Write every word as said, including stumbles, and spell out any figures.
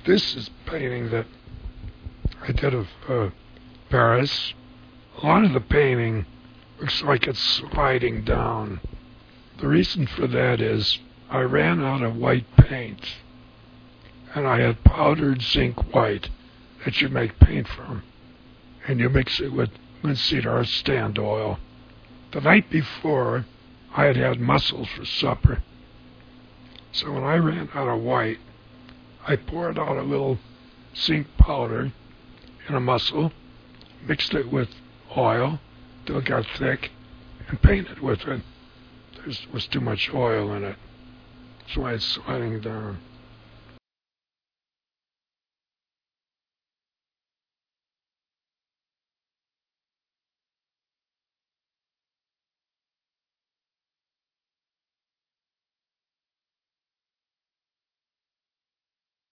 This is painting that I did of uh, Paris. A lot of the painting looks like it's sliding down. The reason for that is I ran out of white paint, and I had powdered zinc white that you make paint from, and you mix it with linseed or stand oil. The night before, I had had mussels for supper. So when I ran out of white, I poured out a little zinc powder in a mussel, mixed it with oil till it got thick, and painted with it. There was too much oil in it, so it's sliding down.